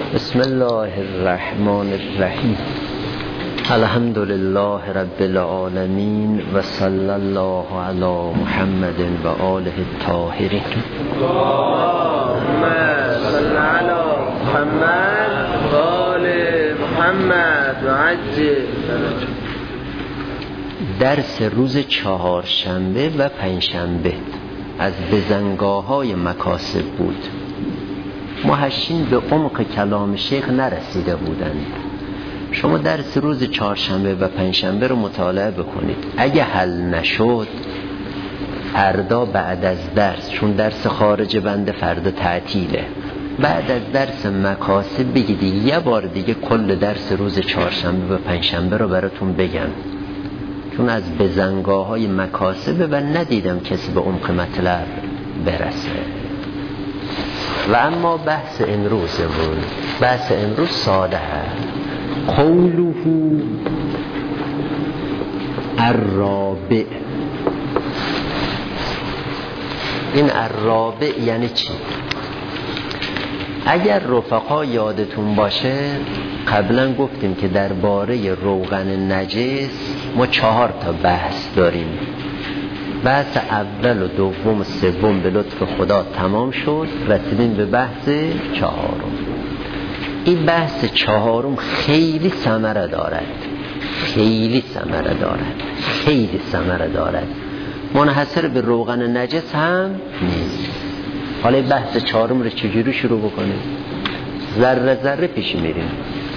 بسم الله الرحمن الرحیم. الحمد لله رب العالمین و صلی الله علی محمد و آله الطاهرین. اللهم صل علی محمد و آل محمد و عجل. درس روز چهارشنبه و پنجشنبه از بزنگاه‌های مکاسب بود. محشین به عمق کلام شیخ نرسیده بودند. شما درس روز چهارشنبه و پنجشنبه رو مطالعه بکنید. اگه حل نشد فردا بعد از درس، چون درس خارج بنده فردا تعطیله، بعد از درس مکاسب بگید یه بار دیگه کل درس روز چهارشنبه و پنجشنبه رو براتون بگم، چون از بزنگاه‌های مکاسبه و ندیدم کسی به عمق مطلب برسه. و اما بحث امروز ساده هست. قوله الرابع. این الرابع یعنی چی؟ اگر رفقا یادتون باشه قبلا گفتیم که درباره روغن نجس ما 4 تا بحث داریم. بحث اول و دوم و سوم به لطف خدا تمام شد، رسیدیم به بحث چهارم. این بحث چهارم خیلی ثمره دارد، منحصر به روغن نجس هم نیست. حالا بحث چهارم رو چجوری شروع بکنیم؟ ذره پیش میریم.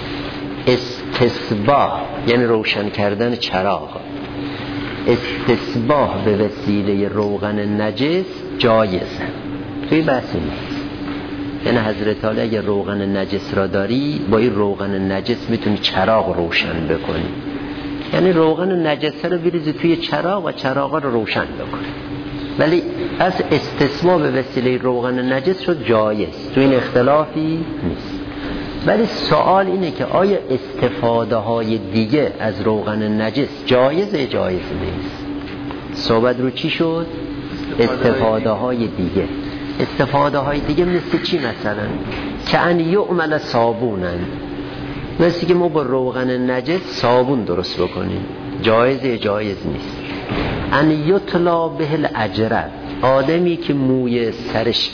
استصباح یعنی روشن کردن چراغ. استصباح به وسیله روغن نجس جایزه، توی بحثی نیست. یعنی حضرت علی اگه روغن نجس را داری با این روغن نجس میتونی چراغ روشن بکنی، یعنی روغن نجس رو بریزی توی چراغ و چراغ رو روشن بکنی. ولی از استصباح به وسیله روغن نجس شد جایز، توی این اختلافی نیست. ولی سوال اینه که آیا استفاده های دیگه از روغن نجس جایز نیست؟ صحبت رو چی شد؟ استفاده های دیگه مثل چی؟ مثلا که ان یعمل صابونن، مثل که ما با روغن نجس صابون درست بکنیم، جایز نیست. ان یطلا به الاجرب، آدمی که موی سرش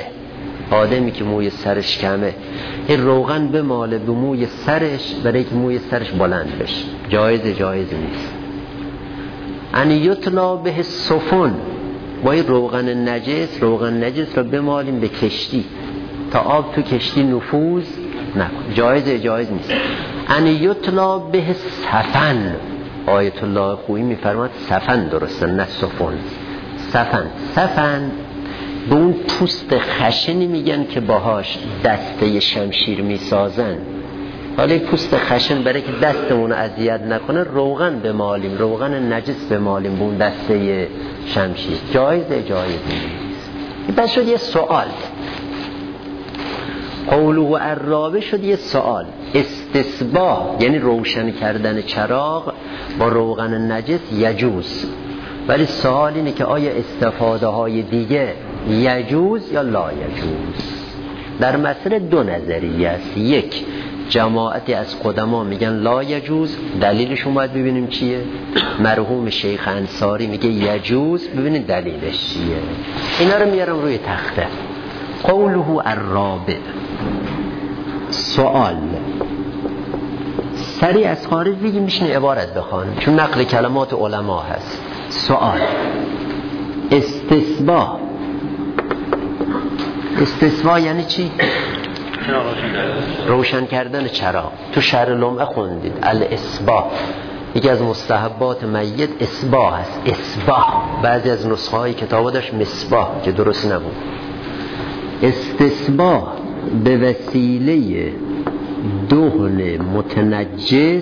کمه این روغن بماله به موی سرش برای که موی سرش بلند بشه، جایز نیست. ان یطلا به سفن، با این روغن نجس رو بمالیم به کشتی تا آب تو کشتی نفوذ نکنه، جایز نیست. ان یطلا به سفن، آیت الله خویی میفرماد سفن درسته نه سفن. سفن به اون پوست خشنی میگن که باهاش دسته شمشیر میسازن. حالا پوست خشن برای که دستمون اذیت نکنه روغن بمالیم، روغن نجس بمالیم به اون دسته شمشیر، جایز نیست. بس شد یه سوال. قوله الرابع شد یه سوال. استصباح یعنی روشن کردن چراغ با روغن نجس یجوز، ولی سوال اینه که آیا استفاده های دیگه یجوز یا لا یجوز؟ در مسئله 2 نظریه است. یک، جماعتی از قدما میگن لا یجوز، دلیلش اومد ببینیم چیه. مرحوم شیخ انصاری میگه یجوز، ببینید دلیلش چیه. اینا رو میارم روی تخته. قوله الرابع، سوال سریع از خارج بگیم میشنه عبارت بخوانیم چون نقل کلمات علما هست. سوال استصباح یعنی چی؟ روشن کردن چراغ. تو شرح لمعه خوندید الاسباح یکی از مستحبات میت اصباح هست. اصباح بعضی از نسخه های کتابا داشت مصباح که درست نبود. استصباح به وسیله دهن متنجس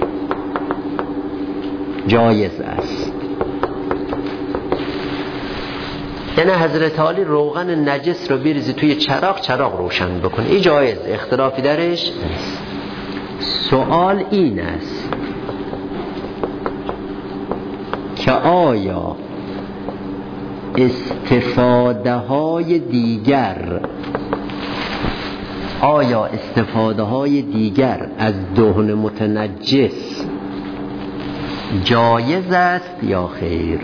جایز است. یعنی حضرت علی روغن نجس رو بریزی توی چراغ روشن بکنه، این جایز، اختلافی درش نیست. سوال این است که آیا استفاده های دیگر آیا استفاده های دیگر از دهن متنجس جایز است یا خیر؟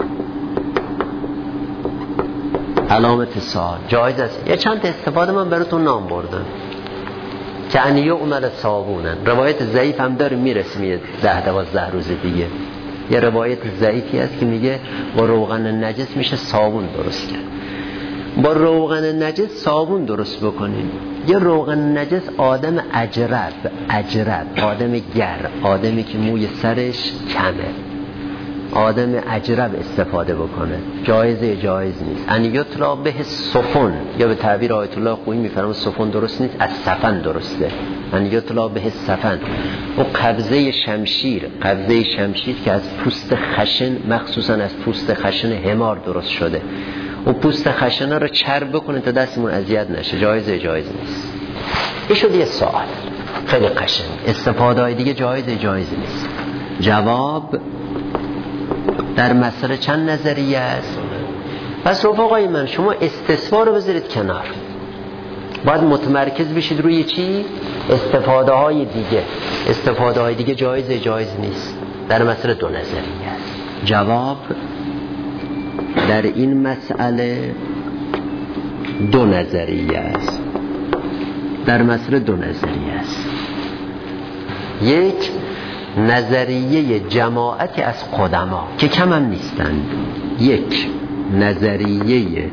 علامت سوال. جایز است. یه چند تا استفاده من براتون نام بردم که ان یعمل صابونن. روایت ضعیف هم داره میرسه 10-12 روز دیگه. یه روایت ضعیفی هست که میگه با روغن نجس میشه صابون درست کرد. با روغن نجس صابون درست بکنین. یه روغن نجس آدم اجرب، آدم گر، آدمی که موی سرش کمه، آدم اجرب استفاده بکنه جایز نیست. ان یطلا به صفن، یا به تعبیر آیت الله خویی میفرمه صفن درست نیست، از صفن درسته. ان یطلا به صفن، و قبضه شمشیر که از پوست خشن، مخصوصا از پوست خشن حمار درست شده، و پوست خشنه رو چرب بکنه تا دستمون اذیت نشه. جایز نیست. این شد یه سوال خیلی قشنگ. استفاده های دیگه جایز نیست. جواب در مسئله چند نظریه است. پس رفقای من شما استثبا رو بذارید کنار، باید متمرکز بشید روی چی؟ استفاده های دیگه جایز نیست. در مسئله 2 نظریه است. جواب در این مسئله 2 نظریه است. در مسئله 2 نظریه است. یک، نظریه جماعتی از قدما که کم هم نیستند. یک، نظریه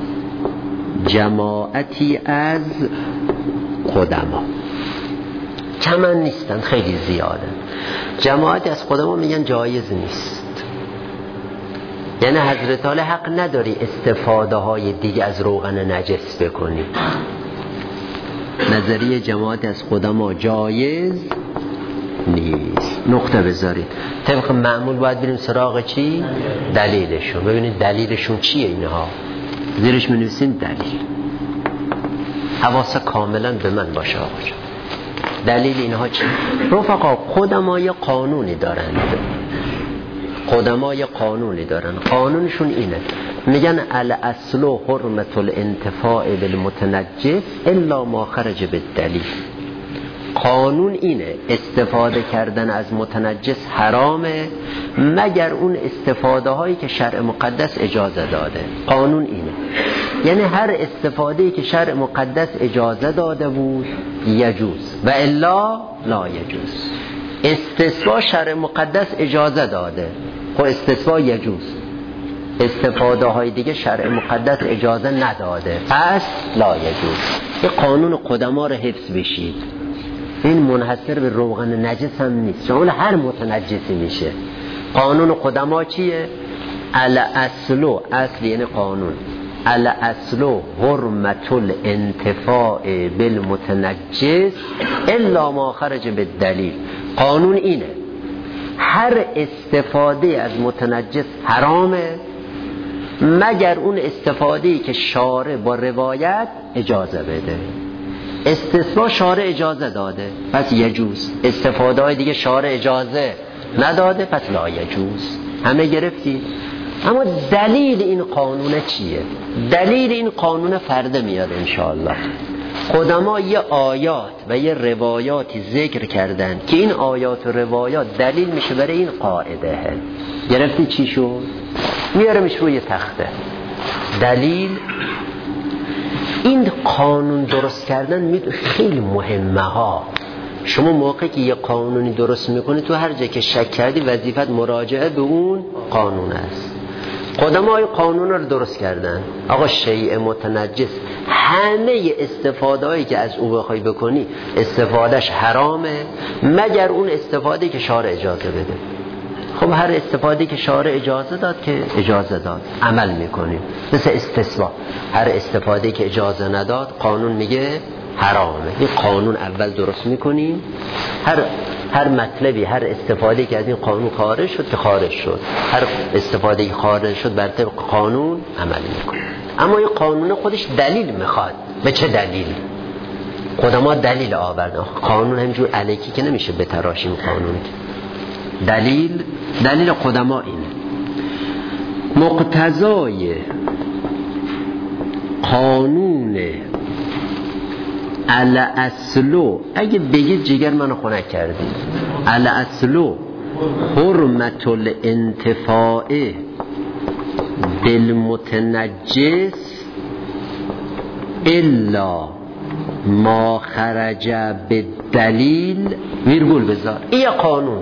جماعتی از قدما، کم هم نیستند، خیلی زیاده. جماعتی از قدما میگن جایز نیست، یعنی حضرت علی حق نداری استفاده های دیگه از روغن نجس بکنی. نظریه جماعت از قدما جایز نیست. نقطه بذارید. طبق معمول باید بریم سراغ چی؟ دلیلشون. ببینید دلیلشون چیه اینها. زیرش می‌نویسیم دلیل. حواس کاملا به من باشه آقا جان. دلیل اینها چیه؟ رفقا قدما یه قانونی دارن. قانونشون اینه، میگن الاصل حرمت الانتفاع بالمتنجس الا ما خرج بالدلیل. قانون اینه استفاده کردن از متنجس حرامه مگر اون استفاده هایی که شرع مقدس اجازه داده. قانون اینه، یعنی هر استفاده‌ای که شرع مقدس اجازه داده بود یجوز و الا لا یجوز. استثناء شرع مقدس اجازه داده، خب استثناء یجوز. استفاده های دیگه شرع مقدس اجازه نداده، پس لا یجوز. این قانون قدما رو حفظ بشید. این منحصر به روغن نجس هم نیست، شامل هر متنجسی میشه. قانون قدما چیه؟ الاصل، اصل یعنی قانون، الاصل حرمت الانتفاع بالمتنجس الا ما خرج بالدلیل. قانون اینه هر استفاده از متنجس حرامه مگر اون استفاده‌ای که شارع با روایت اجازه بده. استثناء شارع اجازه داده پس یجوز، استفاده های دیگه شارع اجازه نداده پس لا یجوز. همه گرفتی؟ اما دلیل این قانون چیه؟ دلیل این قانون فرده میاد انشاءالله. قدما یه آیات و یه روایاتی ذکر کردن که این آیات و روایات دلیل میشه برای این قاعده. گرفتی چی شد؟ میارمش روی تخته. دلیل این قانون درست کردن خیلی مهمه ها. شما موقعی که یه قانونی درست میکنی تو هر جا که شک کردی وظیفت مراجعه به اون قانون است. قدمای قانون رو درست کردن. آقا شیء متنجس همه استفاده هایی که از او بخوای بکنی استفادهش حرامه مگر اون استفاده که شارع اجازه بده. خب هر استفاده که شارع اجازه داد که اجازه داد عمل میکنیم. مثل استثناء، هر استفاده که اجازه نداد قانون میگه حرامه. این قانون اول درست میکنیم، هر مطلبی، هر استفاده که از این قانون خارج شد که خارج شد، هر استفاده که خارج شد بر طبق قانون عمل میکنیم. اما این قانون خودش دلیل میخواد. به چه دلیل؟ قدما دلیل آوردن. قانون همینجور الکی که نمیشه بتراشیم قانون. دلیل قدما اینه. مقتضای قانون الاصلو، اگه بگید جگر منو خنک کردید، الاصلو حرمت الانتفاع بالمتنجس الا ما خرج بالدلیل ویرگول بذار. این قانون،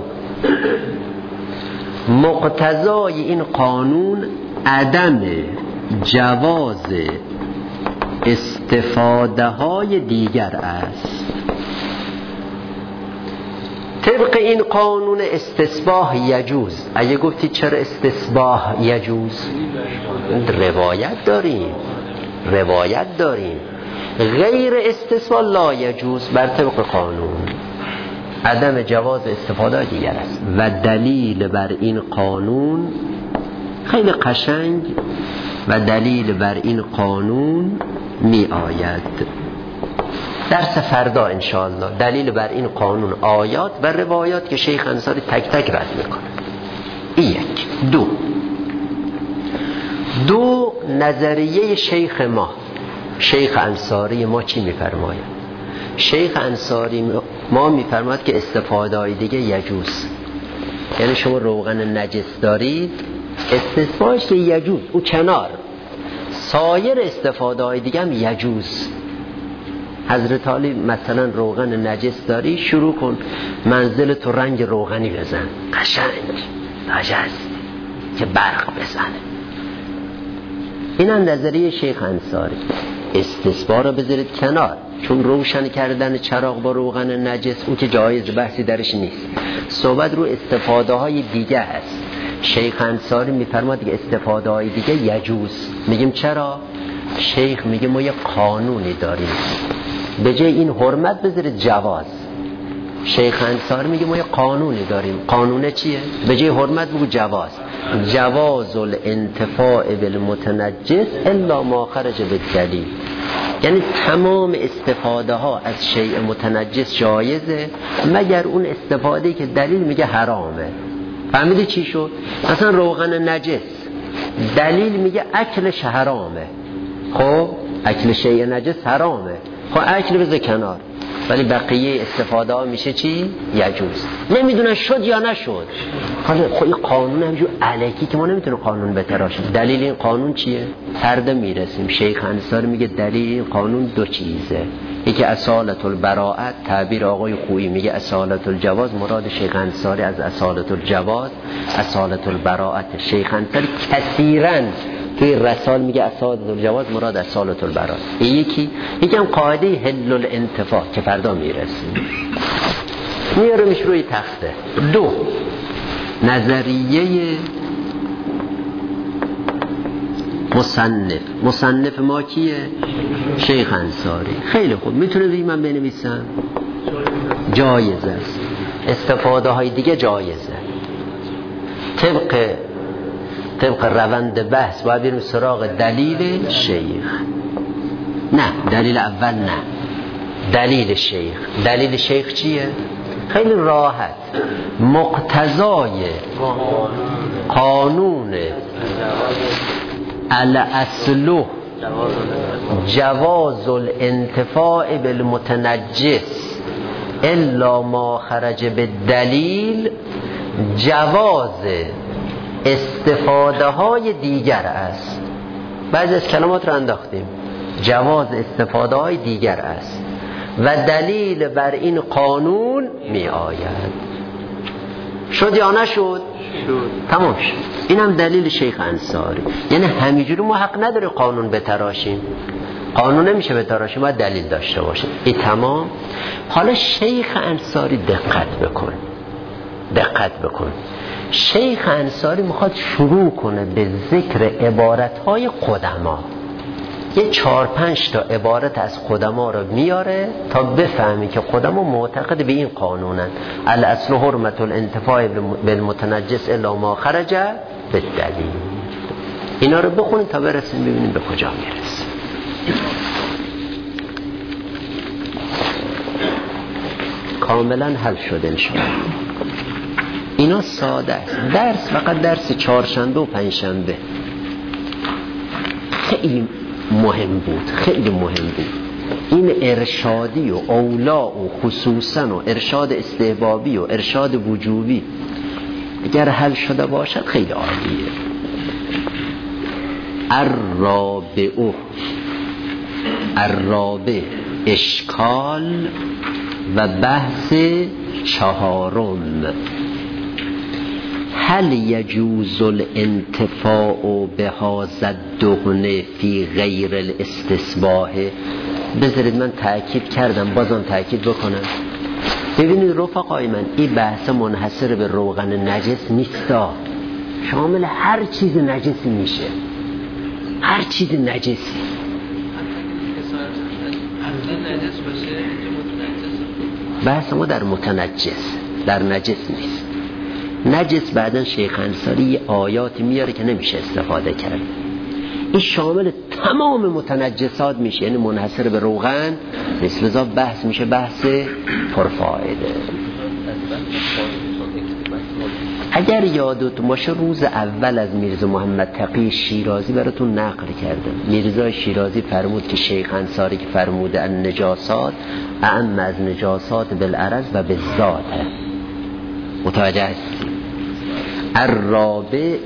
مقتضای این قانون عدم جواز استفاده های دیگر است. طبق این قانون استصباح یجوز. اگه گفتی چرا استصباح یجوز؟ روایت داریم غیر استصباح لا یجوز بر طبق قانون، عدم جواز استفاده دیگر است. و دلیل بر این قانون خیلی قشنگ، و دلیل بر این قانون می آید درس فردا انشاءالله. دلیل بر این قانون آیات و روایات که شیخ انصاری تک تک رد میکنه. این یک. دو نظریه شیخ ما، شیخ انصاری ما چی میفرماید؟ شیخ انصاری ما میفرماید که استفاده های دیگه یجوز. یعنی شما روغن نجس دارید، استثناش که یجوز او کنار، سایر استفاده های دیگه هم یجوز. حضرت علی مثلا روغن نجس داری، شروع کن منزل تو رنگ روغنی بزن، قشنگ نجس که برق بزنه. این نظریه شیخ انصاری. استصبار رو بذارید کنار، چون روشن کردن چراغ با روغن نجس اون که جایز، بحثی درش نیست. صحبت رو استفاده های دیگه هست. شیخ انصاری میفرماد که استفاده های دیگه یجوز. میگیم چرا؟ شیخ میگه ما یه قانونی داریم، به جای این حرمت بذارید جواز. شیخ انصاری میگه ما یه قانونی داریم. قانون چیه؟ به جای حرمت بگو جواز. جواز الانتفاع بالمتنجس الا ما خرج بالدلیل. یعنی تمام استفاده ها از شیء متنجس جایزه مگر اون استفاده که دلیل میگه حرامه. فهمیدی چی شد؟ مثلا روغن نجس دلیل میگه اکلش حرامه، خب اکل شیء نجس حرامه، خب اکل بذار کنار، ولی بقیه استفاده ها میشه چی؟ یجوز. نمیدونن شد یا نشد. حالا خب این قانون همجور الکی که ما نمیتونیم قانون بتراشیم. دلیل این قانون چیه؟ فردا میرسیم. شیخ انصاری میگه دلیل این قانون دو چیزه. یکی اصالت البراءت، تعبیر آقای خویی میگه اصالت الجواز، مراد شیخ انصاری از اصالت الجواز اصالت البراءت. شیخ انصاری کثیراً توی رسال میگه اصالت الجواز مراد اصالت البراءت. یکی هم قاعده حل الانتفاع که فردا میرسیم. میارمش روی تخته. دو، نظریه مصنف ما کیه؟ شیخ انصاری. خیلی خوب، میتونه روی من بنویسم؟ جایز است. استفاده های دیگه جایزه. طبق روند بحث باید بریم سراغ دلیل شیخ. نه، دلیل اول نه، دلیل شیخ. دلیل شیخ چیه؟ خیلی راحت. مقتضای قانون الاصل جواز الانتفاع بالمتنجس الا ما خرج بالدلیل، جواز استفاده های دیگر است. بعضی از کلمات رو انداختیم. جواز استفاده های دیگر است و دلیل بر این قانون می آید. شد یا نشد؟ تمام شد. این هم دلیل شیخ انصاری. یعنی همینجوری ما حق نداره قانون بتراشیم. قانون نمیشه بتراشیم، باید دلیل داشته باشه. این تمام. حالا شیخ انصاری دقت بکن. شیخ انصاری میخواد شروع کنه به ذکر عبارتهای قدما. یه 4-5 تا عبارت از قدما رو میاره تا بفهمی که قدما معتقد به این قانونن. الاصل حرمت الانتفاع بالمتنجس الا ما خرج بالدلیل. اینا رو بخونید تا برسیم ببینیم به کجا میرسیم. کاملا حل شده انشاءالله. اینا ساده است. درس فقط درس چهارشنبه و پنجشنبه خیلی مهم بود. این ارشادی و اولا و خصوصا و ارشاد استحبابی و ارشاد وجوبی اگر حل شده باشد خیلی عالیه. الرابع اشکال و بحث چهارم، هل یجوز الانتفاع بهذا الدهن فی غیر الاستصباح؟ بذارید من تأکید کردم بازم تأکید بکنم. ببینید رفقای من، این بحث منحصر به روغن نجس نیستا، شامل هر چیز نجسی میشه، هر چیز نجسی. بحث ما در متنجس، در نجس نیست. نجس بعدن شیخ انصاری یه آیاتی میاره که نمیشه استفاده کرد. این شامل تمام متنجسات میشه، یعنی منحصر به روغن مثل لذا بحث میشه بحث پرفایده. اگر یادتون باشه روز اول از میرزا محمد تقی شیرازی براتون نقل کردم. میرزا شیرازی فرمود که شیخ انصاری که فرموده النجاسات اعم از نجاسات بالعرض و بالذات. متوجه هستی؟ الرابع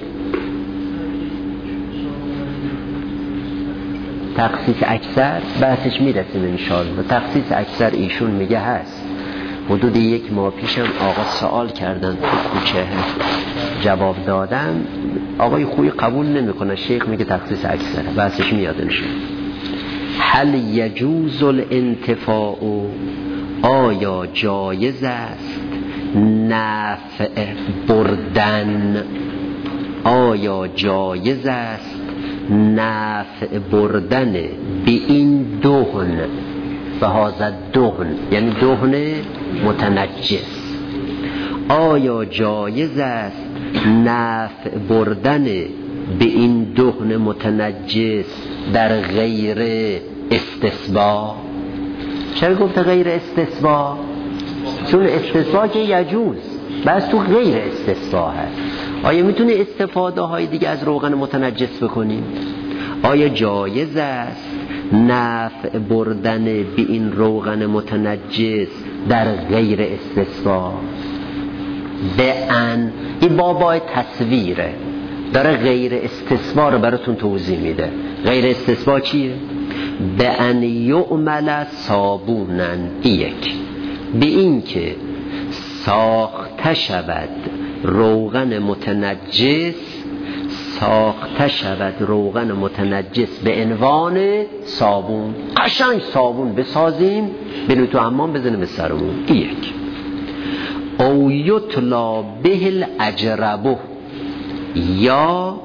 تخصیص اکثر، بحثش میرسیم انشاءالله. تخصیص اکثر ایشون میگه هست. حدود 1 ماه پیشم آقا سوال کردن تو کوچه، جواب دادم، آقای خوی قبول نمیکنه، شیخ میگه تخصیص اکثر، بحثش میاد انشاءالله. هل یجوز الانتفاع، آیا جایز است نفع بردن، آیا جایز است نفع بردن به این دهن، به هذا دهن یعنی دهن متنجس، آیا جایز است نفع بردن به این دهن متنجس در غیر استصباح؟ چرا گفته غیر استصباح؟ چون استصباح که یجوز، بس تو غیر استصباح هست. آیا میتونه استفاده های دیگه از روغن متنجس بکنیم؟ آیا جایز است نفع بردن به این روغن متنجس در غیر استصباح؟ به ان این بابای تصویره، داره غیر استصباح رو براتون توضیح میده. غیر استصباح چیه؟ به ان یعمل صابونن، یک به این که ساخته شود روغن متنجس، ساخته شود روغن متنجس به عنوان صابون، قشنگ صابون بسازیم بریم تو حمام بزنیم به سرمون. یک او یطلا به الاجربه، یا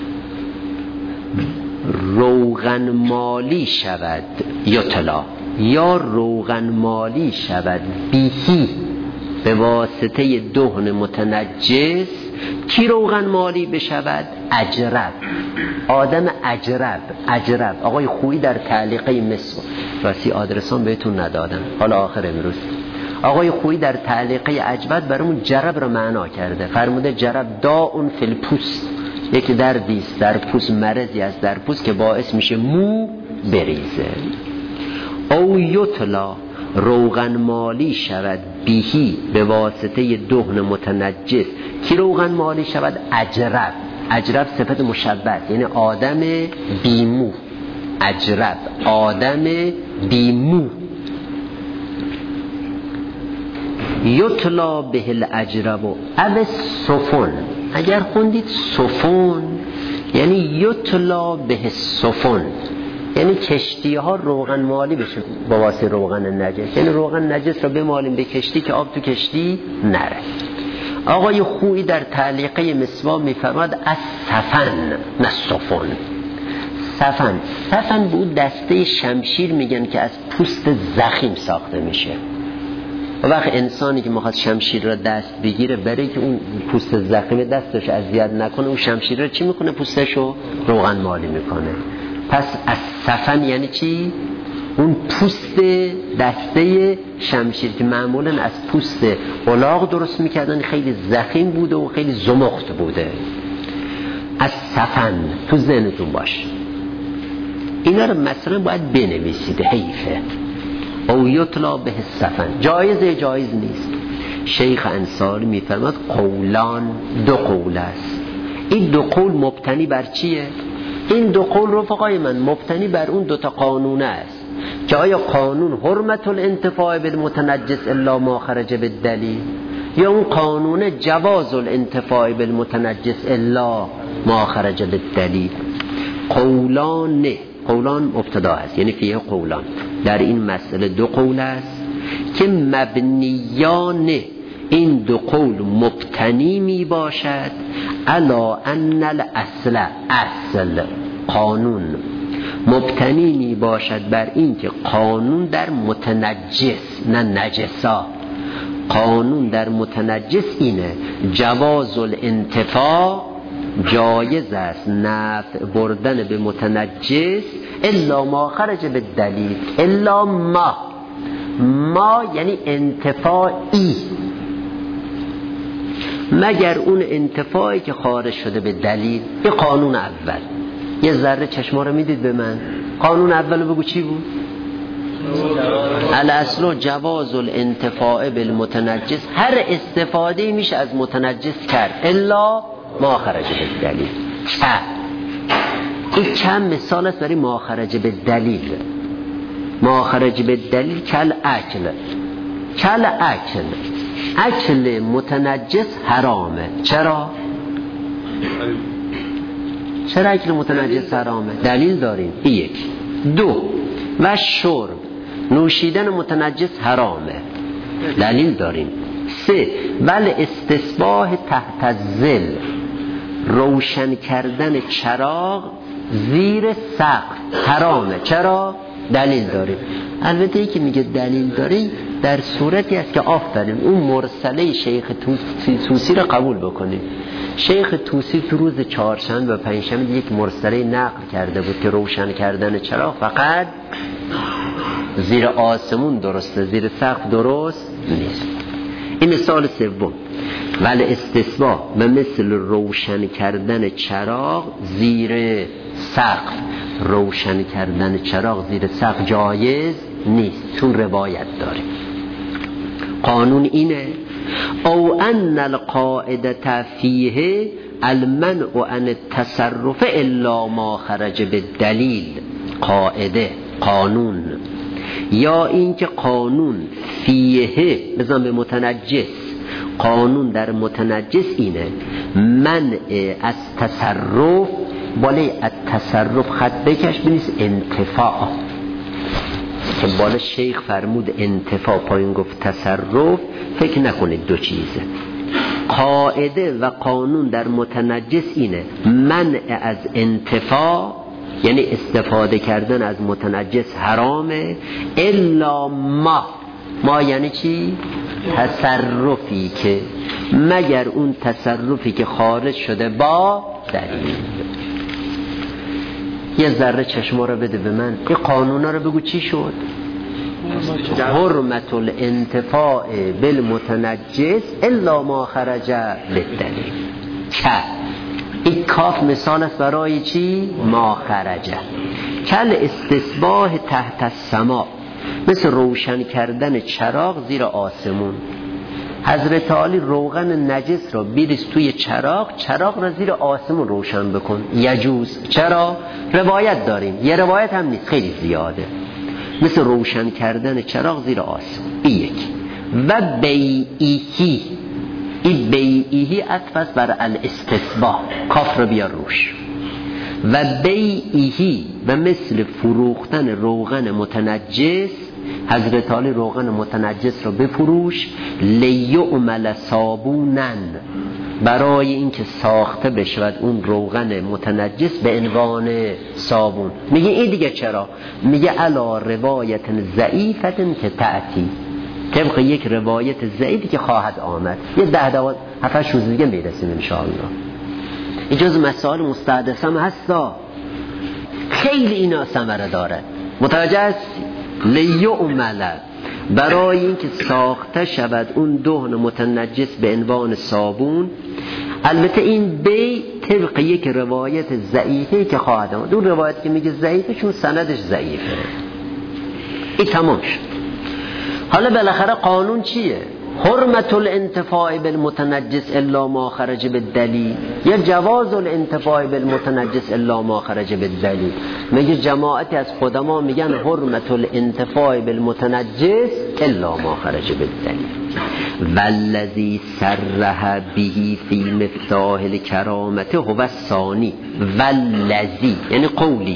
روغن مالی شود، یطلا یا روغن مالی شود بیهی به واسطه دهن متنجس. کی روغن مالی بشود؟ اجرب، آدم اجرب. آقای خویی در تعلیقه مصر، راستی آدرسان بهتون ندادم حالا آخر امروز، آقای خویی در تعلیقه اجبد برامون جرب رو معنا کرده، فرموده جرب داء فی الپوست، یک دردیست در پوست، مرضی از در پوست که باعث میشه مو بریزه. او یطلا روغن مالی شود بیهی به واسطه دهن متنجس. کی روغن مالی شود؟ اجرب صفت مشبه یعنی آدم بیمو، اجرب آدم بیمو. یطلا به الاجرب او السفن، اگر خوندید سفن یعنی یطلا به السفن، یعنی کشتی ها روغن مالی بشه با واسطه روغن نجس، یعنی روغن نجس رو بمالیم به کشتی که آب تو کشتی نره. آقای خویی در تعلیقه مصباح میفرماد از سفن نه سفن. سفن بود دسته شمشیر میگن که از پوست زخیم ساخته میشه. و وقت انسانی که میخواد شمشیر را دست بگیره، برای که اون پوست زخیم دستش اذیت نکنه، اون شمشیر را چی میکنه؟ پوستشو روغن مالی میکنه. پس از سفن یعنی چی؟ اون پوست دسته شمشیر که معمولا از پوست الاغ درست میکردن، خیلی زخیم بوده و خیلی زمخت بوده. از سفن تو ذهنتون باشه. اینا رو مثلا باید بنویسید، حیفه او یطلا به السفن. جایز نیست. شیخ انصاری میفرماد قولان، دو قول است. این دو قول مبتنی بر چیه؟ این دو قول رفقای من مبتنی بر اون دوتا قانونه است که آیا قانون حرمت الانتفاع بالمتنجس الا ما خرج بالدلیل، یا اون قانون جواز الانتفاع بالمتنجس الا ما خرج بالدلیل. قولان مبتدا است، یعنی فیه قولان. در این مسئله دو قول است که مبنیان این دو قول مبتنی می باشد الا ان اصل قانون مبتنی می باشد بر این که قانون در متنجس، نه نجسا، قانون در متنجس اینه جواز الانتفاع، جایز است نفع بردن به متنجس الا ما خرج به دلیل. الا ما یعنی انتفاعی، مگر اون انتفاعی که خارج شده به دلیل. این قانون اول. یه ذره چشما رو میدید به من. قانون اول بگو چی بود؟ الاصل جواز الانتفاع بالمتنجس، هر استفاده میشه از متنجس کرد الا ما خرج به دلیل. این چند مثال است برای ما خرج به دلیل. ما خرج به دلیل کل اکل متنجس حرامه. چرا اکل متنجس حرامه؟ دلیل داریم. یک. دو، و شرب، نوشیدن متنجس حرامه، دلیل داریم. سه، بل استصباح تحت الظل، روشن کردن چراغ زیر سقف حرامه. چرا؟ دلیل داریم. البته یکی میگه دلیل داری در صورتی است که آفرین اون مرسله شیخ توسی رو قبول بکنیم. شیخ توسی تو روز چهارشنبه و پنجشنبه یک مرسله نقل کرده بود که روشن کردن چراغ فقط زیر آسمون درسته، زیر سقف درست نیست. این مثال سوم. ولی استصباح و مثل روشن کردن چراغ زیر سقف، روشن کردن چراغ زیر سقف جایز نیست چون روایت داره. قانون اینه او ان القاعده فیه المنع عن التصرف الا ما خرج بالدلیل. قانون یا اینکه قانون فیه بزن به متنجس، قانون در متنجس اینه منع از تصرف، بالای التصرف خط بکش بنویس انتفاع، که بالا شیخ فرمود انتفاع، پایین گفت تصرف، فکر نکنید دو چیزه. قاعده و قانون در متنجس اینه منع از انتفاع، یعنی استفاده کردن از متنجس حرامه، الا ما یعنی چی؟ تصرفی که مگر اون تصرفی که خارج شده با دلیل. یه ذره چشما رو بده به من. این قانونا رو بگو چی شد؟ حرمت الانتفاع بالمتنجس الا ما خرج بالدلیل. این کاف مثال است برای چی؟ ما خرجه. کل استصباح تحت السما، مثل روشن کردن چراغ زیر آسمون. حضرت علی روغن نجس را بریز توی چراغ را زیر آسمون روشن بکن، یجوز. چرا؟ روایت داریم، یه روایت هم نیست، خیلی زیاده. مثل روشن کردن چراغ زیر آسمون. این یک. و بیعیهی، این بیعیهی عطف است بر الاستصباح، کاف رو بیار روش. و بیعیهی و مثل فروختن روغن متنجس، حضرت علی روغن متنجس رو بفروش، لیعمل صابونن، برای اینکه ساخته بشود اون روغن متنجس به عنوان صابون. میگه این دیگه چرا؟ میگه علا روایت ضعیفت که تأتی، طبق یک روایت ضعیفی که خواهد آمد. یه 10-12 روز دیگه میرسیم انشاءالله. این جز مسائل مستحدثه هم هستا، خیلی اینا ثمره داره. متوجه است؟ لیعمل، برای اینکه ساخته شود اون دهن متنجس به عنوان صابون. البته این بی طبق یک روایت ضعیفه که خواهد آمد. اون روایت که میگه ضعیفه چون سندش ضعیفه. این تمام شد. حالا بالاخره قانون چیه؟ حرمت الانتفاع بالمتنجس الا ما خرج بالدلیل یا جواز الانتفاع بالمتنجس الا ما خرج بالدلیل؟ میگه جماعتی از قدما میگن حرمت الانتفاع بالمتنجس الا ما خرج بالدلیل. والذی صرح به فی مفتاح الکرامت هو الثانی. والذی یعنی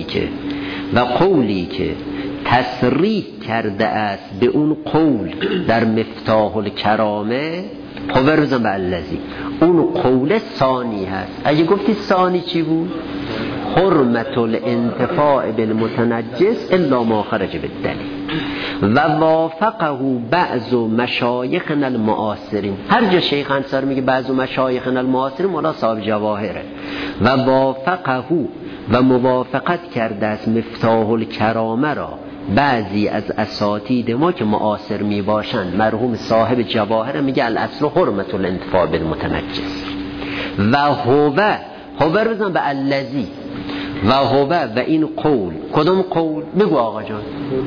قولی که تصریح کرده است به اون قول در مفتاح الکرامه، خبر بزن به الذی، اون قول ثانی هست. اگه گفتی ثانی چی بود؟ حرمت الانتفاع بالمتنجس الا ما خرج بالدلیل. و وافقه بعض مشایخنا المعاصرین. هر جا شیخ انصاری میگه بعض مشایخنا المعاصرین، مولا صاحب جواهره. و وافقه و موافقت کرده است مفتاح الکرامه را بعضی از اساتید ما که معاصر می باشند. مرحوم صاحب جواهر میگه الاصل حرمت الانتفاع بالمتنجس. و هو بزن به الذی و هو و این قول. کدوم قول؟ بگو آقا جان.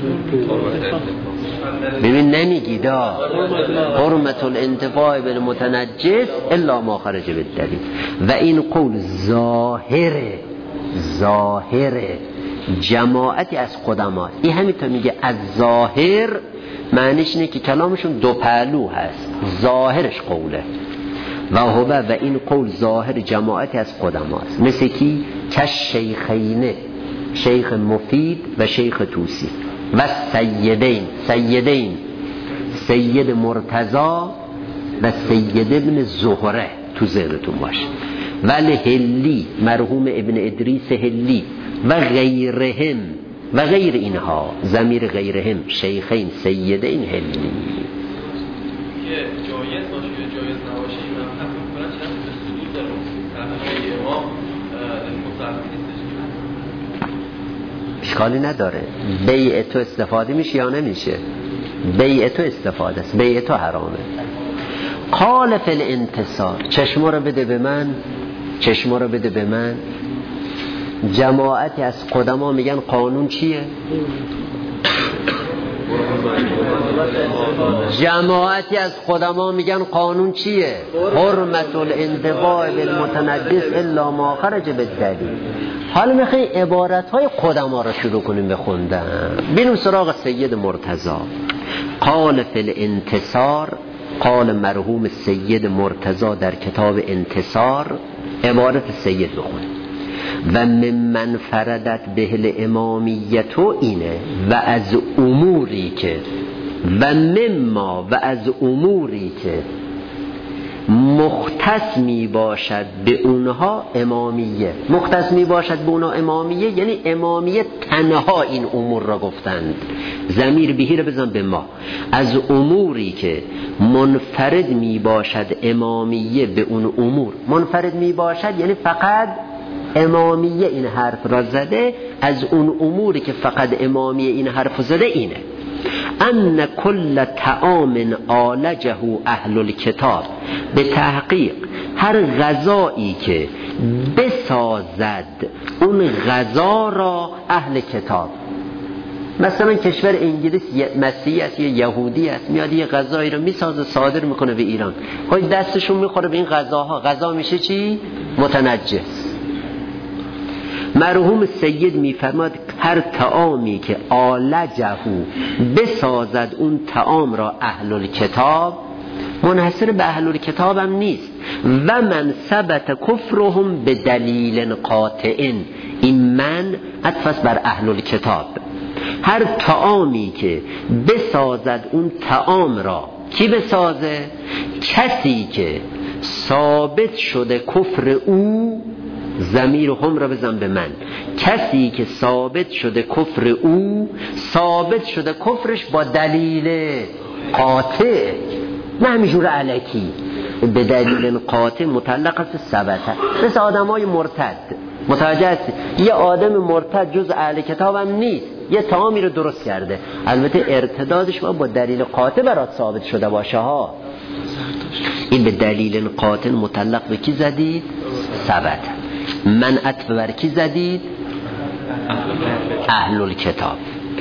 ببین نمیگی دا حرمت الانتفاع بالمتنجس الا ما خرج بالدلیل. و این قول ظاهره جماعتی از قدما. این همینطور میگه از ظاهر، معنیش اینه که کلامشون دو پهلو هست. ظاهرش قوله و هو و این قول ظاهر جماعتی از قدما است. مثل کی؟ کش شیخینه، شیخ مفید و شیخ توسی و سیدین سید مرتضی و سید ابن زهره. تو ذهنتون باشه. ولی هلی مرحوم ابن ادریس هلی و غیرهم و غیر اینها، ضمیر غیرهم شیخین سیدین هلی. که جایز باشه یا جایز نباشه این هم حق میکنن چند به صدور داره تحقیقی امام مطلق نیستش. اشکالی نداره. بیع تو استفاده میشه یا نمیشه؟ بیع تو استفاده است، بیع تو حرامه. قال فی الانتصار، چشم رو بده به من. جماعتی از قدما میگن قانون چیه؟ جماعتی از قدما میگن قانون چیه؟ حرمت الانتفاع بالمتنجس الا ما خرج بالدلیل. حالا میخوایم عبارتهای قدما رو شروع کنیم بخوندن. بریم سراغ سید مرتضی. قال فی الانتصار، قال مرحوم سید مرتضی در کتاب انتصار، عبارت سید بخونیم. و ممن فردت به الامامیتو اینه و از اموری که مختص می باشد به اونها امامیه. مختص می باشد به اونها امامیه یعنی امامیه تنها این امور را گفتند. ضمیر بهی را بزن به ما. از اموری که منفرد می باشد امامیه به اون امور. منفرد می باشد یعنی فقط امامیه این حرف را زده. از اون اموری که فقط امامیه این حرف زده اینه: ان کل طعام آلجه اهل الکتاب، به تحقیق هر غذایی که بسازد اون غذا را اهل کتاب. مثلا کشور انگلیس مسیحی است یا یهودی است، میاد یه غذایی رو میسازه صادر میکنه به ایران، خود دستشون میخوره به این غذاها، غذا میشه چی؟ متنجس. مرحوم سید میفرماد هر طعامی که آلجه بسازد اون طعام را اهل الکتاب، منحصر به اهل الکتاب هم نیست. و من ثبت کفرهم به دلیل قاطع، این من عطف بر اهل الکتاب. هر طعامی که بسازد اون طعام را، کی بسازه؟ کسی که ثابت شده کفر او، ضمیر هم را بزن به من، کسی که ثابت شده کفر او، ثابت شده کفرش با دلیل قاطع، نه همینجور علکی، به دلیل قاطع مطلق است ثبته. مثل آدم های مرتد، متوجه هستی؟ یه آدم مرتد جز اهل کتاب هم نیست، یه طعامی رو درست کرده، البته ارتدادش با دلیل قاطع برات ثابت شده باشه ها. این به دلیل قاطع مطلق به کی زدید؟ ثبت. من عطف بر کی زدید؟ اهل الکتاب.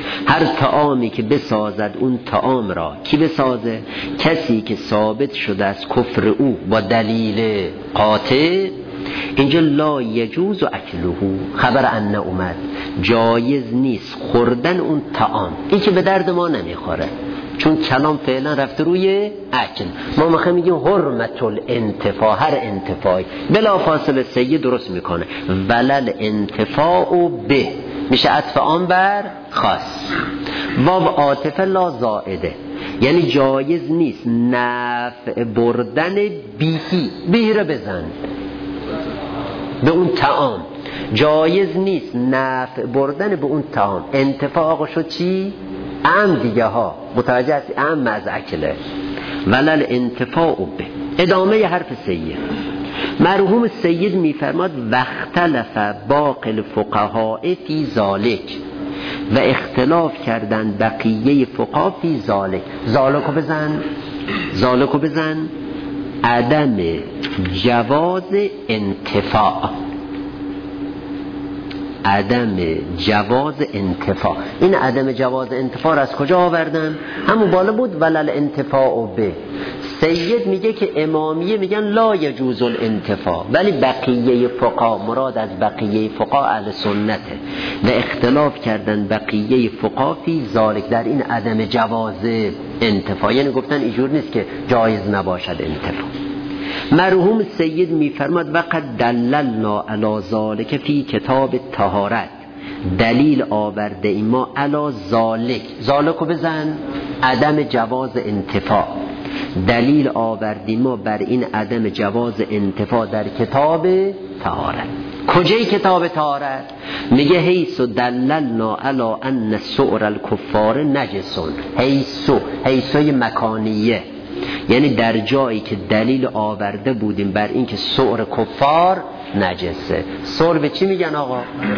هر طعامی که بسازد اون طعام را، کی بسازه؟ کسی که ثابت شده از کفر او با دلیل قاطع. اینجا لا یجوز اکله، خبر ان اومد، جایز نیست خوردن اون طعام، این که به درد ما نمیخوره، چون کلام فعلا رفته روی اکل. ما میخوایم میگیم حرمت الانتفاع، هر انتفاعی بلا فاصله سید درست میکنه، ولل انتفاع به میشه عطف آن بر خاص. واو عاطفه لا زائده، یعنی جایز نیست نفع بردن بیهی رو بزن به اون طعام، جایز نیست نفع بردن به اون طعام. انتفاع آقا شد چی؟ ام دیگه ها، متوجه هستی؟ ام از اکله. ولل انتفاع به. ادامه حرف سید. مرحوم سید میفرماد واختلف باقی الفقهاء فی ذالک، و اختلاف کردن بقیه فقها فی ذالک. ذالکو بزن عدم جواز انتفاع، عدم جواز انتفاع. این عدم جواز انتفاع از کجا آوردن؟ همون بالا بود ولل انتفاع به. سید میگه که امامیه میگن لا یجوز الانتفاع، ولی بقیه فقها، مراد از بقیه فقها اهل سنته، و اختلاف کردن بقیه فقها فی ذالک، در این عدم جواز انتفاع، یعنی گفتن اینجور نیست که جایز نباشد انتفاع. مرحوم سید میفرماد وقد دللنا علی ذالک فی کتاب الطهارت، دلیل آورده ای ما علی ذالکو بزن عدم جواز انتفاع، دلیل آوردیم ما بر این عدم جواز انتفاع در کتاب طهارت. کجای کتاب طهارت؟ میگه حیث دللنا علی ان سؤر الکفار نجسون. حیثوی مکانیه، یعنی در جایی که دلیل آورده بودیم بر این که سؤر کفار نجسه. سؤر به چی میگن آقا؟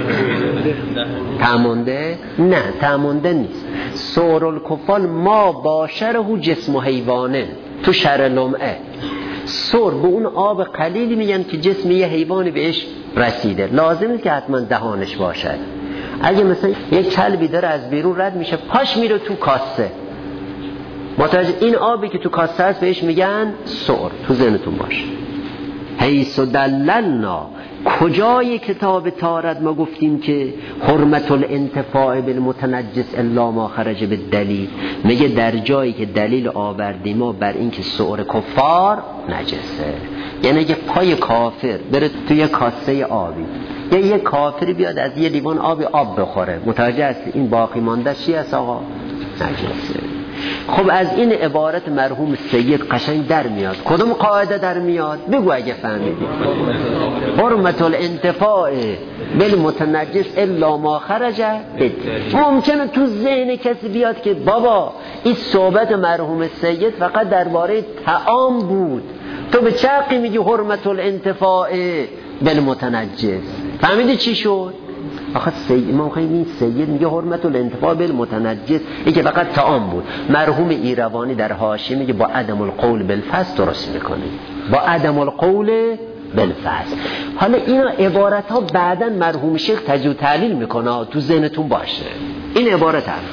تمونده؟ نه تمونده نیست. سؤر الکفار ما باشره جسم و حیوانه تو شرع لمعه. سؤر به اون آب قلیلی میگن که جسم یه حیوانی بهش رسیده، لازم نیست که حتما دهانش باشد. اگه مثلا یک کلبی داره از بیرون رد میشه، پاش میره تو کاسه، متوجه این آبی که تو کاسه هست بهش میگن سؤر، تو ذهنتون باشه. حیث دللنا، کجای کتاب طهارت ما گفتیم که حرمت الانتفاع بالمتنجس الا ما خرج بالدلیل؟ میگه در جایی که دلیل آوردیم ما بر این که سؤر کفار نجسه، یعنی که پای کافر بره توی کاسه آبی، یا یه کافری بیاد از یه لیوان آب بخوره، متوجه هستی این باقی مانده چی هست آقا؟ نجسه. خب از این عبارت مرحوم سید قشنگ در میاد کدوم قاعده در میاد؟ بگو اگه فهمیدی. حرمت الانتفاع بالمتنجس الا ما خرج. ممکنه تو ذهن کسی بیاد که بابا این صحبت مرحوم سید فقط درباره طعام بود، تو به چقی میگی حرمت الانتفاع بالمتنجس؟ فهمیدی چی شد؟ آخه ما می‌خوایم این سید میگه حرمت الانتفاع بالمتنجس، این که فقط طعام بود. مرحوم ایروانی در حاشیه میگه با عدم القول بالفسد درست میکنه، با عدم القول بالفسد. حالا اینا عبارت ها بعداً مرحوم شیخ تجزیه و تعلیل میکنه، تو ذهنتون باشه. این عبارت هم.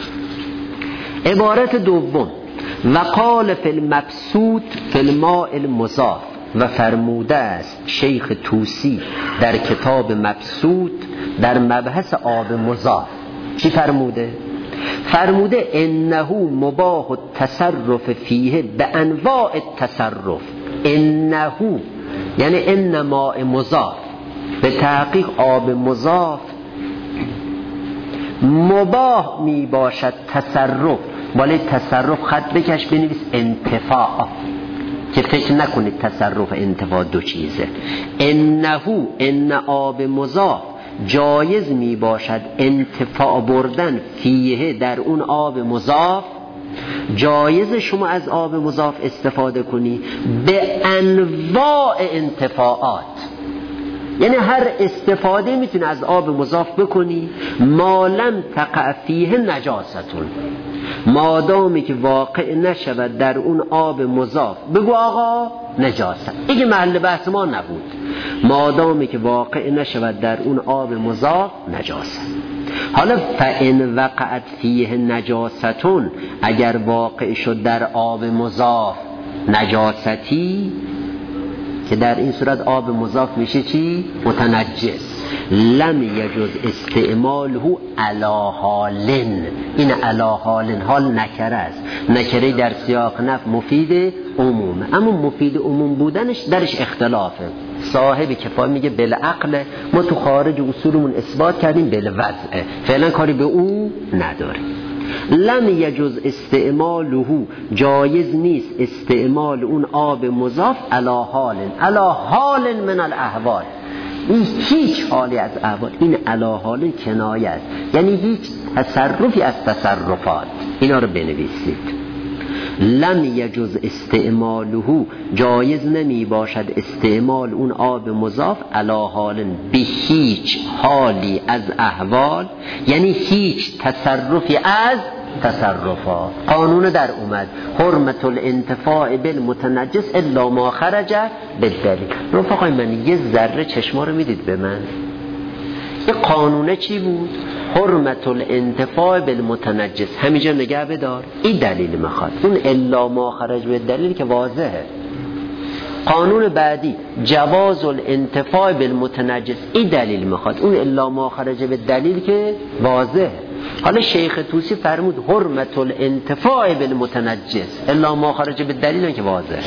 عبارت دوم وقال فی المبسوط فی الماء المضاف، و فرموده است شیخ طوسی در کتاب مبسوط در مبحث آب مضاف. چی فرموده؟ فرموده انه مباح التصرف فیه به انواع التصرف. انه یعنی ان ماء مضاف، به تحقیق آب مضاف مباح می باشد تصرف، ولی تصرف خط بکش بنویس انتفاع، که فکر نکنید تصرف انتفاع دو چیزه. ان آب مضاف جایز می باشد انتفاع بردن فیه در اون آب مضاف، جایز شما از آب مضاف استفاده کنی به انواع انتفاعات، یعنی هر استفاده میتونی از آب مضاف بکنی ما لم تقع فیه نجاستون، مادامی که واقع نشود در اون آب مضاف بگو آقا نجاست. این محل بحث ما نبود، مادامی که واقع نشود در اون آب مضاف نجاست. حالا فإن وقعت فیه نجاستون، اگر واقع شد در آب مضاف نجاستی، که در این صورت آب مضاف میشه چی؟ متنجس. لم یجوز استعماله علی حالن. این علی حالن حال نکره است. نکره در سیاق نفی مفید عمومه، اما مفید عموم بودنش درش اختلافه. صاحب کفایه میگه بالعقل، ما تو خارج اصولمون اثبات کردیم بالوضع، فعلا کاری به او نداره. لم یجوز استعماله، جایز نیست استعمال اون آب مضاف علی حال، علی حال من الاحوال، این هیچ حالی از احوال. این علی حال کنایه است، یعنی هیچ تصرفی از تصرفات. اینا رو بنویسید. لم یجوز استعماله، جایز نمی باشد استعمال اون آب مضاف علی حال، به هیچ حالی از احوال، یعنی هیچ تصرفی از تصرفات. قانون در اومد حرمت الانتفاع بالمتنجس الا ما خرج بالدلیل. رفقای من یه ذره چشما رو میدید به من؟ این قانونه چی بود؟ حرمت الانتفاع بالمتنجس. همینجا نگه بدار، این دلیل میخواد. اون الا ما خرج بالدلیل که واضحه. قانون بعدی جواز الانتفاع بالمتنجس، این دلیل میخواد. اون الا ما خرج بالدلیل که واضحه. حالا شیخ طوسی فرمود حرمت الانتفاع بالمتنجس الا ما خرج بالدلیل که واضحه.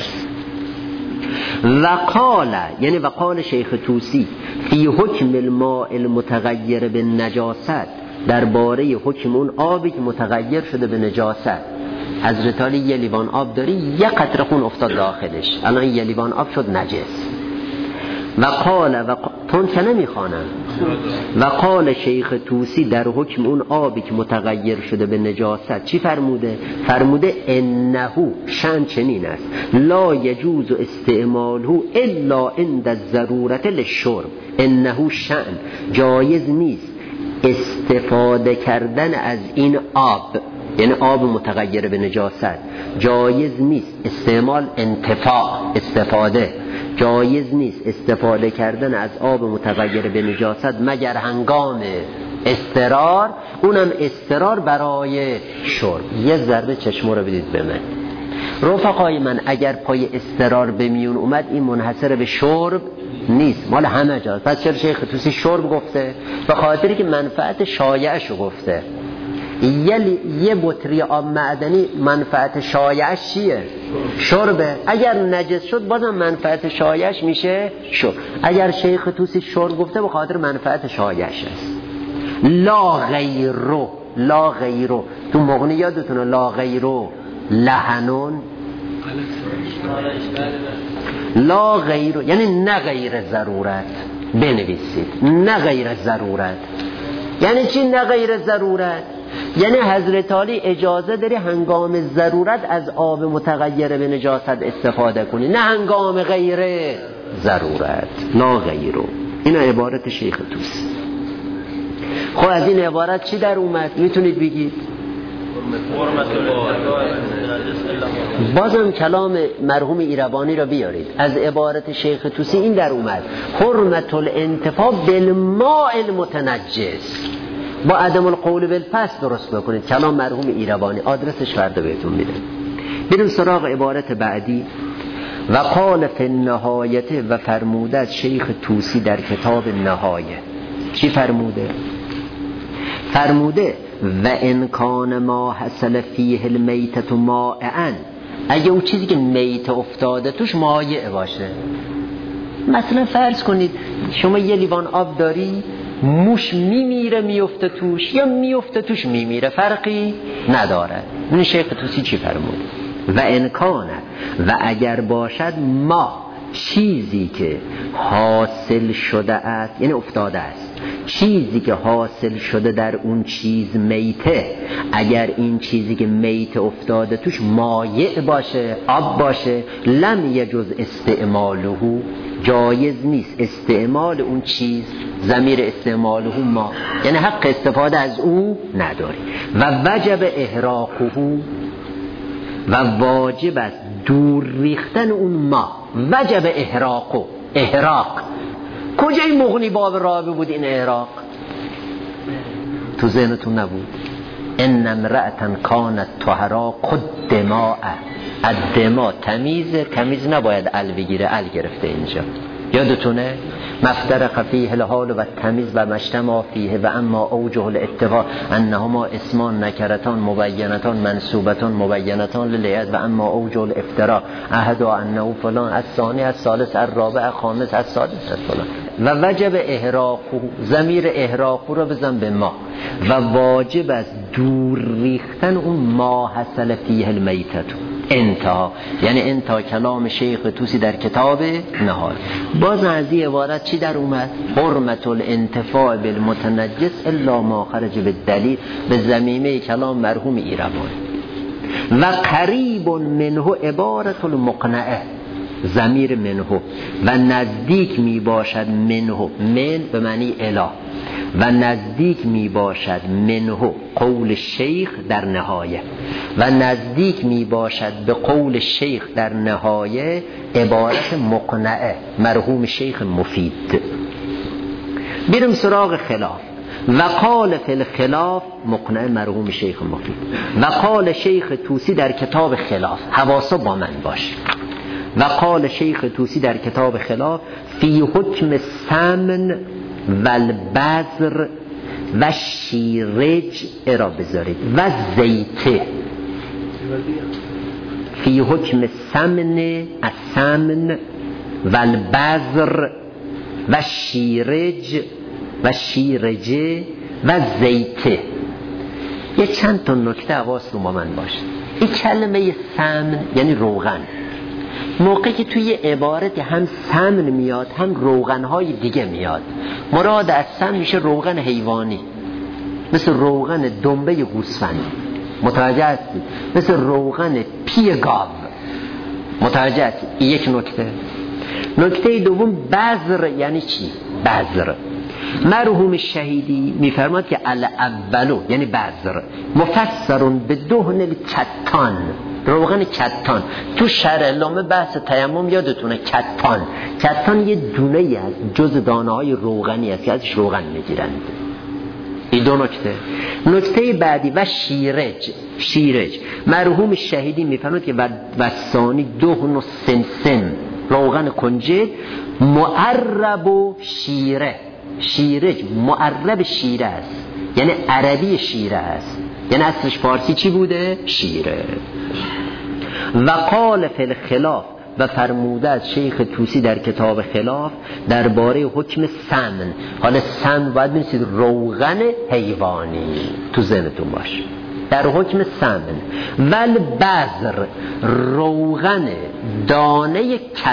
وقال، یعنی وقال شیخ طوسی فی حکم الماء المتغیر بالنجاست، درباره حکم اون آبی که متغیر شده به نجاست. حضرت علی یه لیوان آب داری، یه قطره خون افتاد داخلش، الان یه لیوان آب شد نجس. وقال تون که نمیخوانم. وقال شیخ طوسی در حکم اون آبی که متغیر شده به نجاست چی فرموده؟ فرموده انه شأن چنین است لا یجوز استعماله الا عند الضرورة للشرب. انه شأن جایز نیست استفاده کردن از این آب، یعنی آب متغیر به نجاست، جایز نیست استعمال انتفاع استفاده، جایز نیست استفاده کردن از آب متغیر به نجاست مگر هنگام اضطرار، اونم اضطرار برای شرب. یه ذره چشم رو بدید به من رفقای من. اگر پای اضطرار به میون اومد، این منحصر به شرب نیست، مال همه جاست. پس چرا شیخ طوسی شرب گفته؟ به خاطری که منفعت شایعش رو گفته. یه بطری آب معدنی منفعت شایعش چیه؟ شربه. اگر نجس شد بازم منفعت شایعش میشه شرب. اگر شیخ طوسی شرب گفته به خاطر منفعت شایعش است. لا غیرو، لا غیرو. تو مغنی یادتونه لا غیرو لحنون، لا غیرو یعنی نه غیر ضرورت. بنویسید نه غیر ضرورت. یعنی چی نه غیر ضرورت؟ یعنی حضرت علی اجازه داری هنگام ضرورت از آب متغیر به نجاست استفاده کنی، نه هنگام غیر ضرورت. لا غیرو. این عبارت شیخ طوسی. خب از این عبارت چی در اومد؟ میتونید بگید؟ بازم کلام مرحوم ایروانی را بیارید. از عبارت شیخ طوسی این در اومد حرمت الانتفاع بالماء المتنجس. با عدم القول بالفصل درست بکنید. کلام مرحوم ایروانی، آدرسش فردا بهتون میدم. بریم سراغ عبارت بعدی. و قال فی النهایه، و فرموده از شیخ طوسی در کتاب نهایه. چی فرموده؟ فرموده و انکان ما حصل فیه المیتة مائعا، اگه اون چیزی که میت افتاده توش مایع باشه. مثلا فرض کنید شما یه لیوان آب داری، موش میمیره میفته توش یا میفته توش میمیره، فرقی نداره. این شیخ طوسی چی فرمود؟ و انکانه، و اگر باشد ما چیزی که حاصل شده است، یعنی افتاده است، چیزی که حاصل شده در اون چیز میته، اگر این چیزی که میت افتاده توش مایع باشه، آب باشه، لم یجوز استعماله، جایز نیست استعمال اون چیز. ضمیر استعماله ما یعنی حق استفاده از او نداری. و وجب احراقه، و واجب است دور ریختن اون ما. وجب احراقه، احراق کجای مغنی باب رابع بود این احراق؟ تو ذهنتون نبود؟ ان امرأة کانت طهرا قدماء، الدماء تمیز نباید ال بگیره، ال گرفته اینجا، یادتونه؟ مفترق فیه الحال و تمیز و مجتمع فیه و اما اوجه الاتفاق انهما اسمان نکرتان مبینتان منصوبتان مبینتان للیت و اما اوجه الافتراء احد انه فلان الثانی الثالث الرابع الخامس السادس فلان. و وجب احراقه، ضمیر احراقه رو بزن به ما، و واجب از دور ریختن اون ما حصل فیه المیتت. انتها یعنی انتها کلام شیخ توسی در کتاب نهار. باز از این عبارت چی در اومد؟ حرمت الانتفاع بالمتنجس الا ما خرج بالدلیل، به ضمیمه کلام مرحوم ایروان. و قریب منه عبارت المقنعه، ضمیر منه، و نزدیک می باشد منه، من به معنی اله، و نزدیک می باشد منه قول شیخ در نهایه، و نزدیک می باشد به قول شیخ در نهایه عبارت مقنعه مرحوم شیخ مفید. بریم سراغ خلاف. و قال فی الخلاف، مقنعه مرحوم شیخ مفید. و قال شیخ توسی در کتاب خلاف، حواسا با من باش. و قال شیخ توسی در کتاب خلاف فی حکم سمن و البذر و شیرج ارا بذارید و زیته، فی حکم سمن السمن و البذر و شیرج و شیرجه و زیته. یه چند تا نکته حواستون با من باشه. این کلمه سمن یعنی روغن، موقعی که توی عبارت هم سمن میاد هم روغنهای دیگه میاد، مراد از سمن میشه روغن حیوانی، مثل روغن دنبه گوسفند، متوجه هستید؟ مثل روغن پی گاو، متوجه هستید؟ این یک نکته. نکته دوم بذر یعنی چی؟ بذر مرحوم شهیدی میفرماد که الاولو یعنی بذر مفسرون به دهن الکتان، روغن کتان. تو شرح علامه بحث تیمم یادتونه، کتان یه دونه ای از جز دانه های روغنی است که ازش روغن میگیرند. این دو نکته. نکته بعدی و شیرج مرحوم شهیدی میفرماد که و ثانی دهن و سمسم روغن کنجد معرب و شیرج معرب شیره است، یعنی عربی شیره است، یعنی اصلش فارسی چی بوده؟ شیره. و قال فی الخلاف، و فرموده از شیخ توسی در کتاب خلاف درباره حکم سمن. حالا سمن باید بنویسید روغن حیوانی، تو ذهنتون باشه، در حکم سمن. ول بذر روغن دانه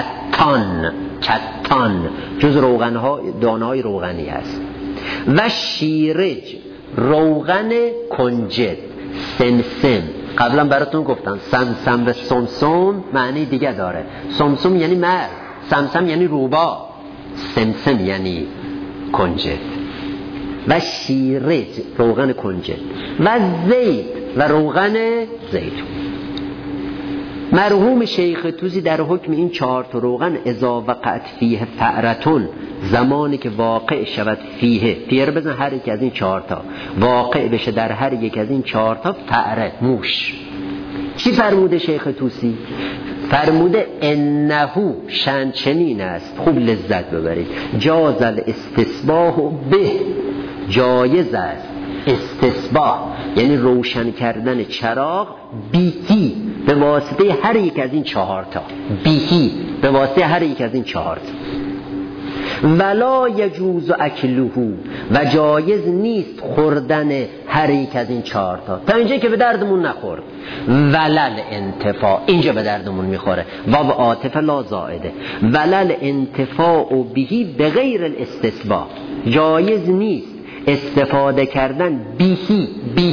کتان جز دانه های روغنی است. و شیرج روغن کنجد. سمسم قبلا براتون گفتم سمسم و سمسم معنی دیگه داره. سمسم یعنی مرد، سمسم یعنی روبا، سمسم یعنی کنجد. و شیرج روغن کنجد. و زیت و روغن زیتون. مرحوم شیخ توسی در حکم این 4 تا روغن اذا وقعت فیه فعرتون، زمانی که واقع شود فیه بزن هر یک از این 4 تا واقع بشه در هر یک از این 4 تا فعره موش. چی فرموده شیخ توسی؟ فرموده انهو شأن چنین است، خوب لذت ببرید، جاز الاستسباح به، جایز است استصباح یعنی روشن کردن چراغ بیهی به واسطه هر یک از این 4 تا، بیهی به واسطه هر یک از این 4 تا. ولا یجوز اکلهو و جایز نیست خوردن هر یک از این 4 تا. تا اینجا که به دردمون نخورد. ولل انتفاع اینجا به دردمون میخوره، واو عاطفه لا زائده. ولل انتفاع بهی به غیر الاستصباح، جایز نیست استفاده کردن بیهی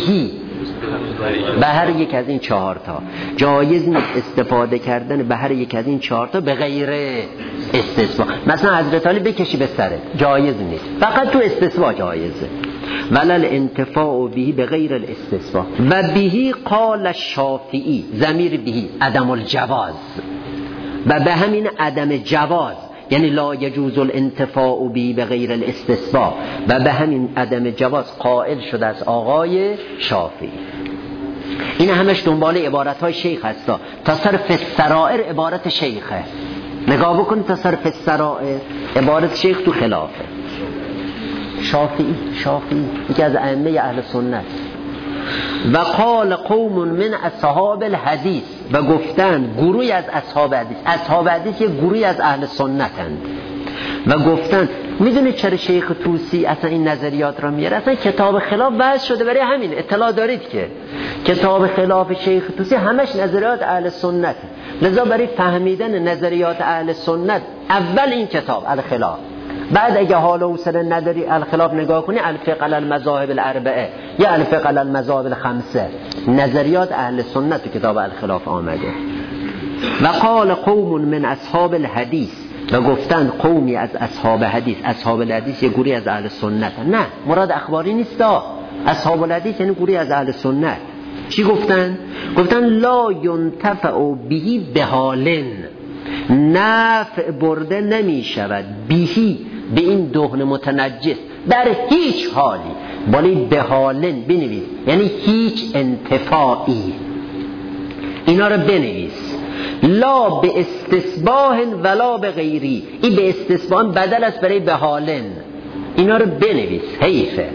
به هر یک از این 4 تا، جایز نیست استفاده کردن به هر یک از این 4 تا به غیر استصباح. مثلا حضرت علی بکشی به سرت، جایز نیست، فقط تو استصباح جایزه. ولل انتفاع بهی به غیر الاستصباح. و بهی قال الشافعی، ضمیر بهی عدم الجواز، و به همین عدم جواز یعنی لا یجوز الانتفاع بی به غیر الاستثباء، و به همین عدم جواز قائل شده از آقای شافعی. این همش دنبال عبارت‌های شیخ هستا. تصرف السرائر عبارت شیخه، نگاه بکن تصرف السرائر عبارت شیخ تو خلافه. شافعی یکی از ائمه اهل سنت. و قال قوم من اصحاب الحدیث، و گفتن گروهی از اصحاب حدیث یک گروهی از اهل سنتند، و گفتن میدونید چرا شیخ طوسی اصلا این نظریات را میاره؟ اصلا کتاب خلاف وضع شده برای همین. اطلاع دارید که کتاب خلاف شیخ طوسی همش نظریات اهل سنت، لذا برای فهمیدن نظریات اهل سنت اول این کتاب الخلاف، بعد اگه حالا او سر نداری الخلاف نگاه کنی الفقه علی المذاهب الاربعه یا الفقه علی المذاهب الخمسه، نظریات اهل سنت تو کتاب الخلاف آمده. و قال قوم من اصحاب الحدیث، و گفتن قومی از اصحاب حدیث. اصحاب الحدیث یه گروهی از اهل سنت، نه مراد اخباری نیست. اصحاب الحدیث یعنی گروهی از اهل سنت. چی گفتن؟ گفتن لا ینتفع بهی بحالن، نفع برده نمی شود بهی به این دهن متنجس در هیچ حالی. بالی بحالن بنویس یعنی هیچ انتفاعی، اینا رو بنویس. لا به استثباح ولا به غیری، این به استثباح بدل است برای بحالن، اینا رو بنویس. حیفه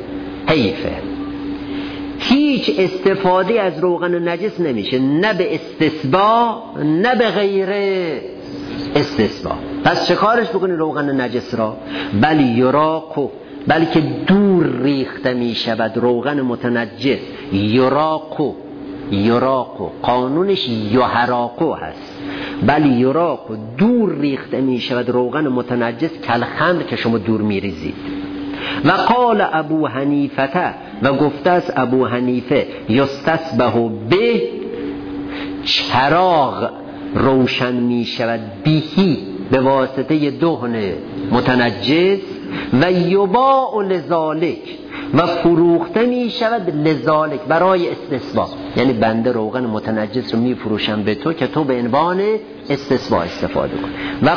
هیچ استفاده از روغن نجس نمیشه، نه به استثباح نه به غیر استثباح. پس چه کارش بکنی روغن نجس را؟ بل یراقو، بلکه دور ریخته می شود روغن متنجس. یراقو قانونش یحراقو هست. بل یراقو دور ریخته می شود روغن متنجس کالخمر که شما دور می ریزید. و قال ابو حنیفه، و گفته است ابو حنیفه یستسبح به، چراغ روشن می شود بیهی به واسطه دهن متنجس، و یباع لذالک، و فروخته می شود لذالک برای استصباح. یعنی بنده روغن متنجس رو می فروشم به تو که تو به عنوان استصباح استفاده کن.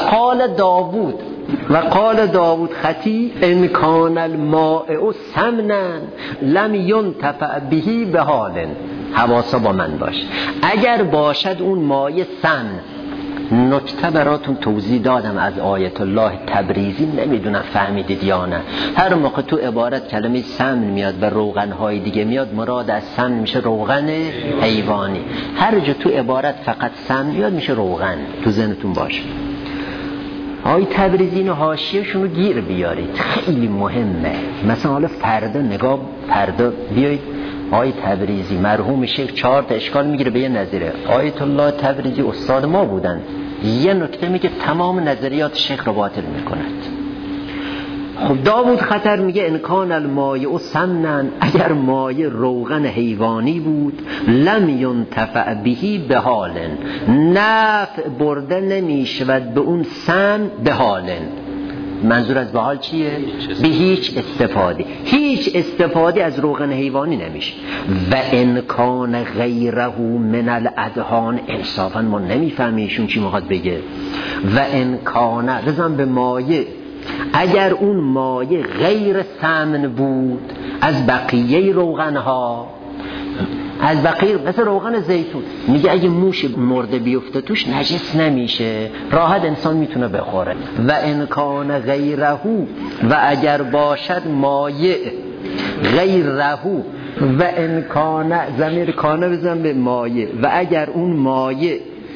و قال داوود خطی ان کان الماء سمنا لم ينتفع به بحال. حواسا با من باش، اگر باشد اون مایه سمن. نکته براتون توضیح دادم از آیت الله تبریزی، نمیدونم فهمیدید یا نه. هر موقع تو عبارت کلمه سمن میاد و روغنهای دیگه میاد، مراد از سمن میشه روغن حیوانی. هر جا تو عبارت فقط سمن میاد میشه روغن، تو ذهنتون باشه. آقای تبریزی اینو حاشیه‌شون رو گیر بیارید، خیلی مهمه. مثلا حالا فردا بیایید آقای تبریزی مرحوم شیخ 4 تا اشکال میگیره به یه نظریه. آیت الله تبریزی استاد ما بودن، یه نکته میگه تمام نظریات شیخ رو باطل میکند. خب داوود خطر میگه ان کان الماء سمنا، اگر مایه روغن حیوانی بود، لم ینتفع بهی بحال، نفع برده نمیشود به اون سم بحال. منظور از بحال چیه؟ به هیچ استفاده از روغن حیوانی نمیشه. و ان کان غیره من الادهان، انصافا ما نمیفهمیشون چی میخواد بگه. و ان کان رزم به مایه، اگر اون مایه غیر سمن بود از بقیه روغنها، از بقیه مثل روغن زیتون، میگه اگه موش مرده بیفته توش نجس نمیشه، راحت انسان میتونه بخوره. و ان کان غیره، و اگر باشد مایه غیره، و ان کان ضمیر کانه بزن به مایه، و اگر اون مایه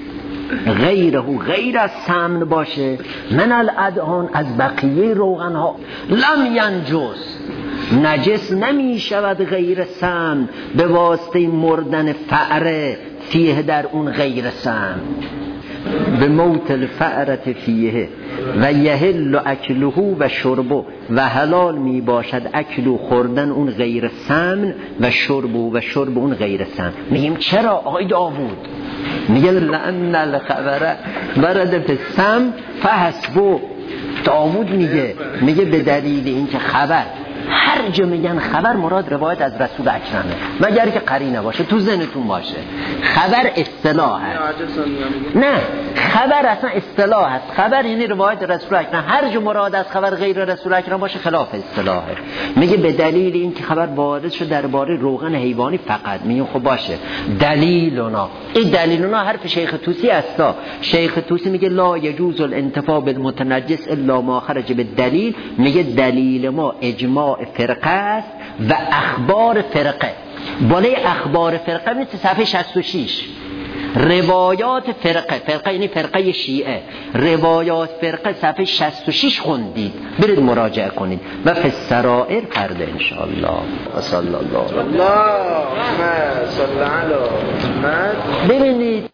غیر از سمن باشه، من الادهان از بقیه روغن ها، لم ینجس نجس نمی شود غیر سمن به واسطه مردن فأره فیه در اون غیر سمن، به موت الفأرة فیه و یحل اکله و شربه، و حلال می باشد اکل خوردن اون غیر سمن و شرب اون غیر سمن. میگیم چرا آقای داوود؟ میگه لأن الخبر ورد فی السم فحسبه. داوود میگه به دلیل اینکه خبر هر هر جا میگن خبر مراد روایت از رسول اکرمه، مگر که قرینه باشه. تو ذهنتون باشه خبر اصطلاح هست. نه خبر اصلا اصطلاح هست. خبر یعنی روایت رسول اکرم. هر جا مراد از خبر غیر رسول اکرم باشه خلاف اصطلاحه. میگه به دلیل این که خبر وارد شد درباره روغن حیوانی فقط. میگه خب باشه دلیلنا، این دلیلنا حرف شیخ طوسی استا. شیخ طوسی میگه لا یجوز الانتفاع بالمتنجس الا ما خرج بالدلیل. میگه دلیل ما اجماع فرقه است و اخبار فرقه. بالای اخبار فرقه مثل صفحه 66 روایات فرقه یعنی فرقه شیعه، روایات فرقه صفحه 66 خوندید، برید مراجعه کنید و فی السرائر فرده انشاءالله. و صلی الله اللهم صل علی محمد. ببینید